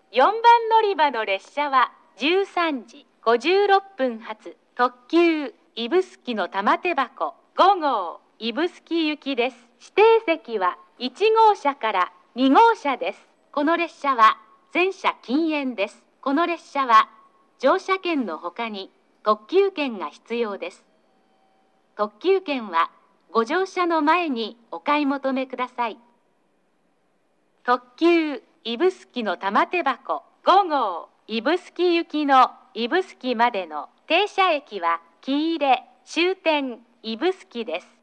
4番乗り場の列車は13時56分発特急指宿の玉手箱5号指宿行きです。指定席は1号車から2号車です。この列車は全車禁煙です。この列車は乗車券のほかに特急券が必要です。特急券はご乗車の前にお買い求めください。特急指宿の玉手箱5号指宿行きの指宿までの停車駅は喜入終点指宿です。